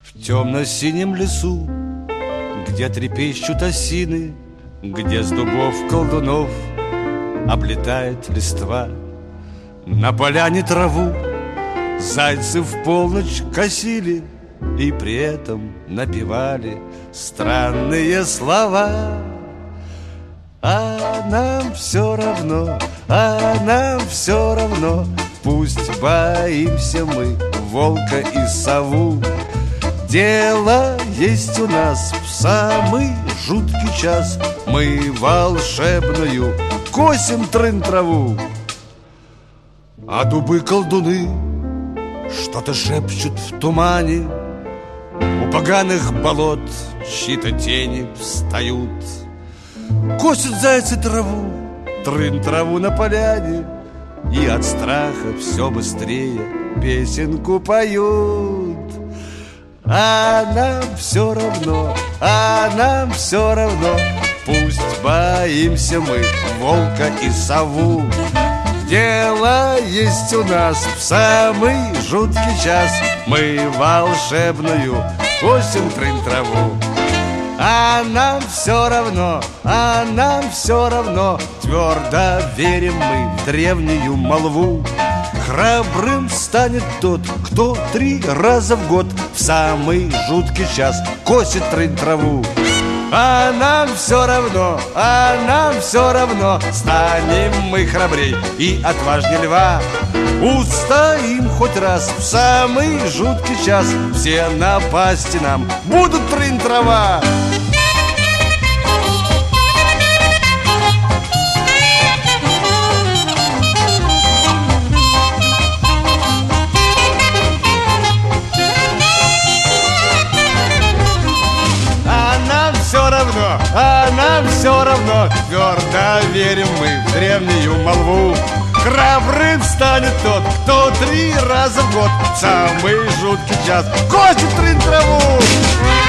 В темно-синем лесу, где трепещут осины, где с дубов колдунов облетает листва, на поляне траву зайцы в полночь косили и при этом напевали странные слова. А нам все равно, а нам все равно, пусть боимся мы волка и сову. Дело есть у нас в самый жуткий час, мы волшебную косим трын-траву. А дубы-колдуны что-то шепчут в тумане, у поганых болот чьи-то тени встают. Косят зайцы траву, трын-траву на поляне, и от страха все быстрее песенку поют. А нам все равно, а нам все равно, пусть боимся мы волка и сову. Дело есть у нас в самый жуткий час, мы волшебную косим трын-траву. А нам все равно, а нам все равно, твердо верим мы в древнюю молву. Храбрым станет тот, кто 3 раза в год в самый жуткий час косит трын-траву. А нам все равно, а нам все равно, станем мы храбрей и отважней льва. Устоим хоть раз в самый жуткий час, все напасти нам будут трын-трава. А нам все равно, твердо верим мы в древнюю молву. Храбрым станет тот, кто 3 раза в год в самый жуткий час косит трын-траву.